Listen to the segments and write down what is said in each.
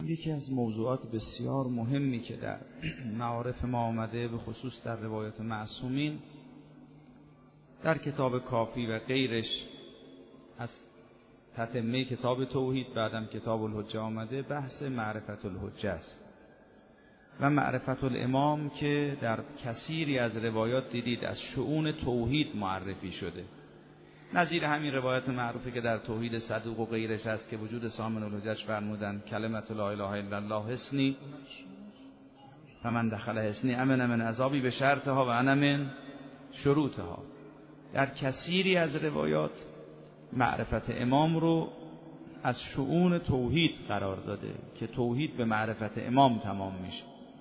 یکی از موضوعات بسیار مهمی که در معارف ما آمده، به خصوص در روایات معصومین، در کتاب کافی و غیرش از تتمه کتاب توحید بعدم کتاب الحجه آمده، بحث معرفت الحجه است و معرفت الامام که در کثیری از روایات دیدید از شؤون توحید معرفی شده، نظیر همین روایت معروفی که در توحید صدوق و غیرش است که وجود سامن الحجج فرمودند کلمت لا اله الا الله حسنی فمن دخل حسنی امن من عذابی به شرطها و انا من شروطها. در کثیری از روایات معرفت امام رو از شؤون توحید قرار داده که توحید به معرفت امام تمام میشه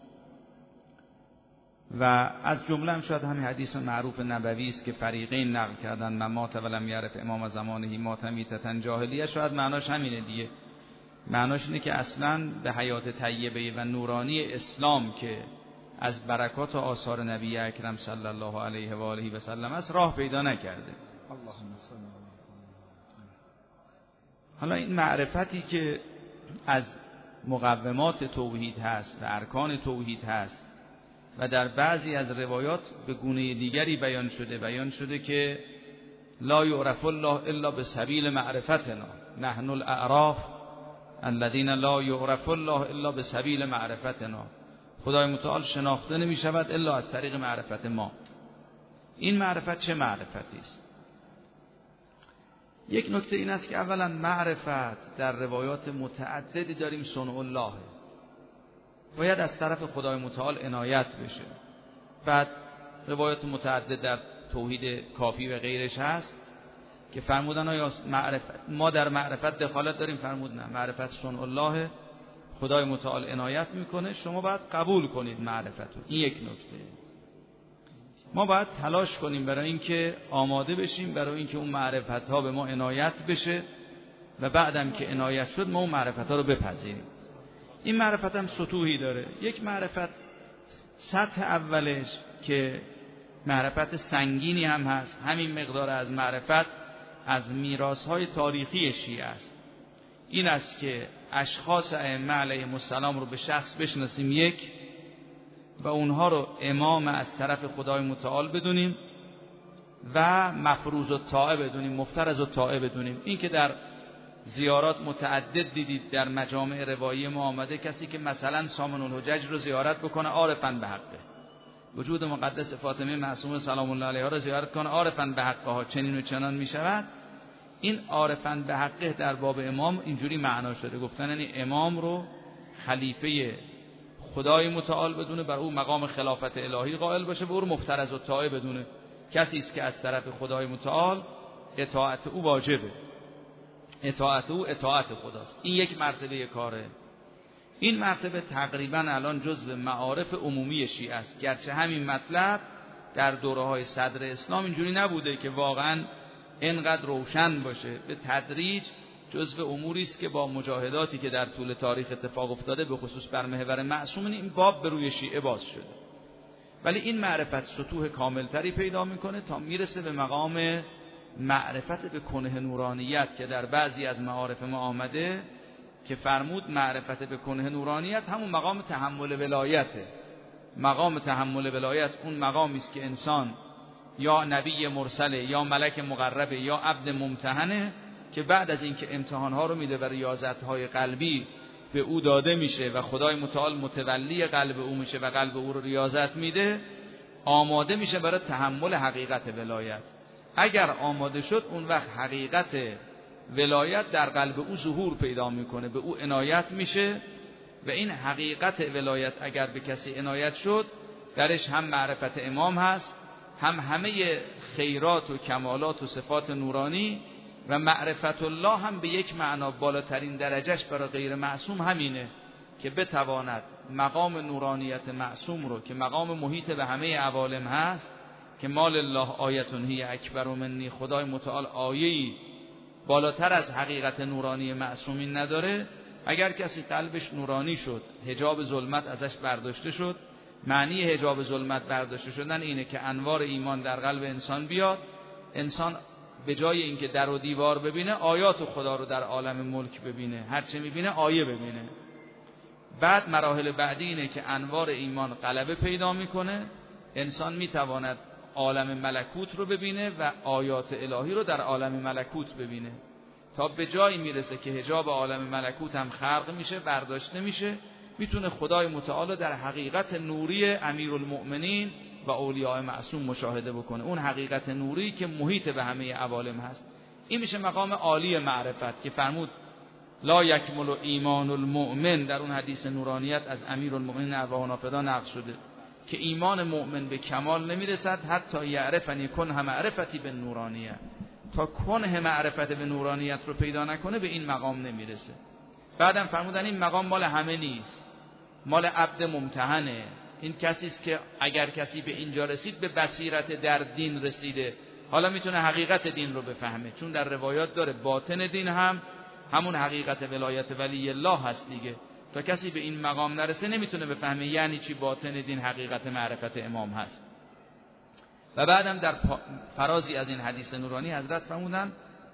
و از جمله هم شاید همین حدیث معروف نبوی است که فریقین نقل کردن من مات ولم یعرف امام زمانه مات میتة جاهلیه. شاید معناش همینه دیگه، معناش اینه که اصلا به حیات طیبه و نورانی اسلام که از برکات و آثار نبی اکرم صلی الله علیه و آله و سلم است راه پیدا نکرده. حالا این معرفتی که از مقومات توحید هست و ارکان توحید هست و در بعضی از روایات به گونه دیگری بیان شده که لا یعرف الله الا بسبیل معرفتنا نحن الاعراف الذين لا یعرف الله الا بسبیل معرفتنا. خدای متعال شناخته نمی شود الا از طریق معرفت ما. این معرفت چه معرفتی است؟ یک نکته این است که اولا معرفت در روایات متعددی داریم صنع الله، باید از طرف خدای متعال عنایت بشه. بعد روایات متعدد در توحید کافی و غیرش هست که فرمودن آیا ما در معرفت دخالت داریم؟ فرمود نه، معرفت صنع الله، خدای متعال عنایت میکنه، شما باید قبول کنید معرفتو. این یک نکته. ما باید تلاش کنیم برای اینکه آماده بشیم برای اینکه اون معرفت ها به ما عنایت بشه و بعدم که عنایت شد ما اون معرفت ها رو بپذیریم. این معرفت هم سطوحی داره. یک معرفت سطح اولش که معرفت سنگینی هم هست، همین مقدار از معرفت از میراث‌های تاریخی شیعه است. این است که اشخاص ائمه علیهم السلام رو به شخص بشناسیم یک و اونها رو امام از طرف خدای متعال بدونیم و مفروض الطاعه بدونیم، مفترض الطاعه بدونیم. این که در زیارات متعدد دیدید در مجامع روایی ما آمده کسی که مثلا سامن الحجج رو زیارت بکنه عارفاً به حقه، وجود مقدس فاطمه معصومه سلام الله علیها رو زیارت کنه عارفاً به حقه ها چنین و چنان می شود. این عارفاً به حقه در باب امام اینجوری معنا شده، گفتن یعنی امام رو خلیفه خدای متعال بدونه، بر او مقام خلافت الهی قائل باشه، به او مفترض الطاعه بدونه، کسی است که از طرف خدای متعال اطاعت او واجبه، اطاعت او اطاعت خداست. این یک مرتبه کاره. این مرتبه تقریبا الان جزو معارف عمومی شیعه است، گرچه همین مطلب در دوره‌های صدر اسلام اینجوری نبوده که واقعا اینقدر روشن باشه. به تدریج جزو اموری است که با مجاهداتی که در طول تاریخ اتفاق افتاده به خصوص بر محور معصومین این باب به روی شیعه باز شده. ولی این معرفت سطوح کاملتری پیدا میکنه تا میرسه به مقام معرفت به کنه نورانیت که در بعضی از معارف ما آمده که فرمود معرفت به کنه نورانیت همون مقام تحمل ولایته. مقام تحمل ولایت اون مقامی است که انسان یا نبی مرسله یا ملک مقربه یا عبد ممتحنه که بعد از اینکه امتحانها رو میده و ریاضت‌های قلبی به او داده میشه و خدای متعال متولی قلب او میشه و قلب او رو ریاضت میده، آماده میشه برای تحمل حقیقت ولایت. اگر آماده شد اون وقت حقیقت ولایت در قلب او ظهور پیدا میکنه، به او عنایت میشه و این حقیقت ولایت اگر به کسی عنایت شد درش هم معرفت امام هست، هم همه خیرات و کمالات و صفات نورانی و معرفت الله هم به یک معنا بالاترین درجهش برای غیر معصوم همینه که بتواند مقام نورانیت معصوم رو که مقام محیط به همه عوالم هست که مال الله آیتون هی اکبر منی، خدای متعال آیه‌ای بالاتر از حقیقت نورانی معصومین نداره. اگر کسی قلبش نورانی شد، حجاب ظلمت ازش برداشته شد. معنی حجاب ظلمت برداشته شدن اینه که انوار ایمان در قلب انسان بیاد، انسان به جای اینکه در و دیوار ببینه آیات خدا رو در عالم ملک ببینه، هرچه میبینه آیه ببینه. بعد مراحل بعدی اینه که انوار ایمان غلبه پیدا میکنه، انسان میتواند عالم ملکوت رو ببینه و آیات الهی رو در عالم ملکوت ببینه، تا به جایی میرسه که حجاب عالم ملکوت هم خلق میشه، برداشته میشه، میتونه خدای متعال در حقیقت نوری امیرالمؤمنین و اولیاء معصوم مشاهده بکنه، اون حقیقت نوری که محیط به همه عوالم هست. این میشه مقام عالی معرفت که فرمود لا یکمل ایمان المؤمن، در اون حدیث نورانیت از امیرالمؤمنین ارواحنا فدا نقل شده که ایمان مؤمن به کمال نمیرسد حتی یعرفنی کنه معرفتی به نورانیه، تا کنه معرفت به نورانیت رو پیدا نکنه به این مقام نمیرسه. بعدم فرمودن این مقام مال همه نیست، مال عبد ممتحنه. این کسی است که اگر کسی به اینجا رسید به بصیرت در دین رسیده، حالا میتونه حقیقت دین رو بفهمه، چون در روایات داره باطن دین هم همون حقیقت ولایت ولی الله هست دیگه. تا کسی به این مقام نرسه نمیتونه بفهمه یعنی چی باطن دین حقیقت معرفت امام هست. و بعدم در فرازی از این حدیث نورانی حضرت فرمودن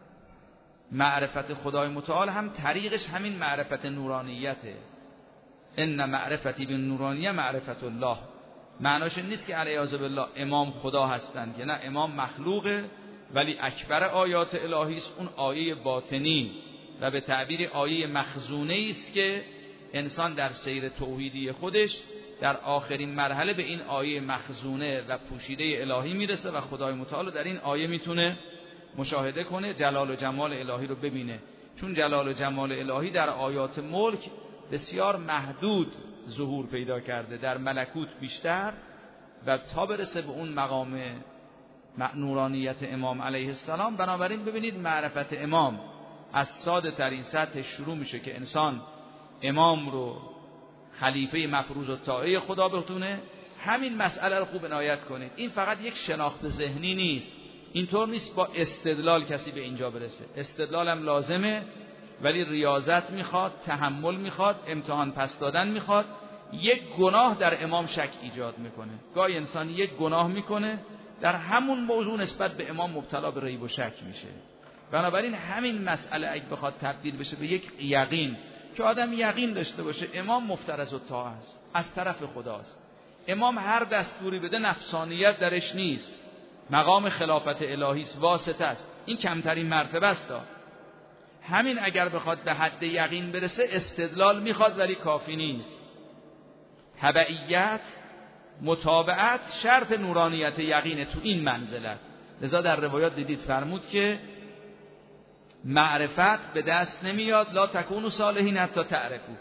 معرفت خدای متعال هم طریقش همین معرفت نورانیته. ان معرفتی به نورانیه معرفت الله. معناش نیست که علیاذ بالله امام خدا هستند، که نه، امام مخلوقه ولی اکبر آیات الهی است، اون آیه باطنی و به تعبیر آیه مخزونه است که انسان در سیر توحیدی خودش در آخرین مرحله به این آیه مخزونه و پوشیده الهی میرسه و خدای متعال در این آیه میتونه مشاهده کنه، جلال و جمال الهی رو ببینه. چون جلال و جمال الهی در آیات ملک بسیار محدود ظهور پیدا کرده، در ملکوت بیشتر، و تا برسه به اون مقام نورانیت امام علیه السلام. بنابراین ببینید معرفت امام از ساده ترین سطح شروع میشه که انسان امام رو خلیفه مفروض و طاعه خدا بتونه. همین مسئله رو خوب عنایت کنید، این فقط یک شناخت ذهنی نیست، اینطور نیست با استدلال کسی به اینجا برسه. استدلال هم لازمه ولی ریاضت میخواد، تحمل میخواد، امتحان پس دادن میخواد. یک گناه در امام شک ایجاد میکنه. گاهی انسان یک گناه میکنه در همون موضوع نسبت به امام مبتلا به ریب و شک میشه. بنابراین همین مسئله اگه بخواد تبدیل بشه به یک یقین، که آدم یقین داشته باشه امام مفترض الطاعه است، از طرف خداست، امام هر دستوری بده نفسانیت درش نیست، مقام خلافت الهی است، واسطه است، این کمترین مرتبه است. همین اگر بخواد به حد یقین برسه استدلال میخواد ولی کافی نیست. تبعیت، متابعت شرط نورانیت یقینه تو این منزلت. لذا در روایات دیدید فرمود که معرفت به دست نمیاد لا تکونوا صالحین حتی تعرفوا.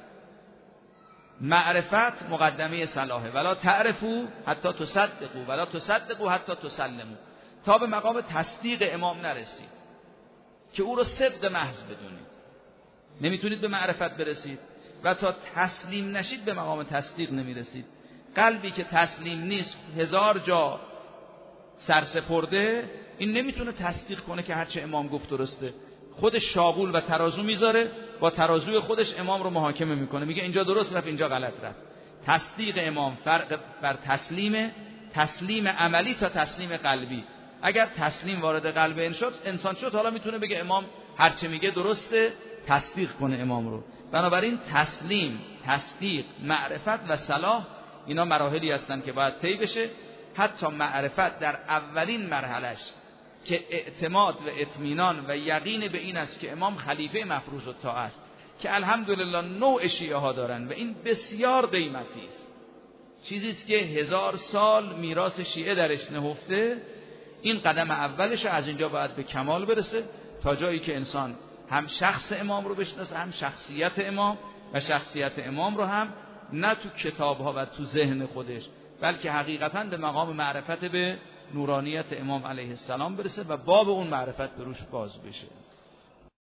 معرفت مقدمه صلاحه، ولا تعرفوا حتی تصدقوا، ولا تصدقوا حتی تسلموا. تا به مقام تصدیق امام نرسید که او رو صدق محض بدونید نمیتونید به معرفت برسید، و تا تسلیم نشید به مقام تصدیق نمیرسید. قلبی که تسلیم نیست، هزار جا سرسپرده، این نمیتونه تصدیق کنه که هرچه امام گفت درسته. خودش شاغول و ترازو میذاره، با ترازوی خودش امام رو محاکمه میکنه، میگه اینجا درست رفت اینجا غلط رفت. تصدیق امام فرق بر تسلیم عملی تا تسلیم قلبی. اگر تسلیم وارد قلب انسان شد حالا میتونه بگه امام هرچه میگه درسته، تصدیق کنه امام رو. بنابراین تسلیم، تصدیق، معرفت و صلاح اینا مراحلی هستن که باید طی بشه. حتی معرفت در اولین مرحلهش که اعتماد و اطمینان و یقین به این است که امام خلیفه مفروض الطاعه است، که الحمدلله نوع شیعه ها دارن و این بسیار قیمتی است، چیزی است که 1000 سال میراث شیعه درش نهفته. این قدم اولش، از اینجا باید به کمال برسه تا جایی که انسان هم شخص امام رو بشناسه، هم شخصیت امام، و شخصیت امام رو هم نه تو کتاب‌ها و تو ذهن خودش بلکه حقیقتاً به مقام معرفت به نورانیت امام علیه السلام برسه و باب اون معرفت به روش باز بشه.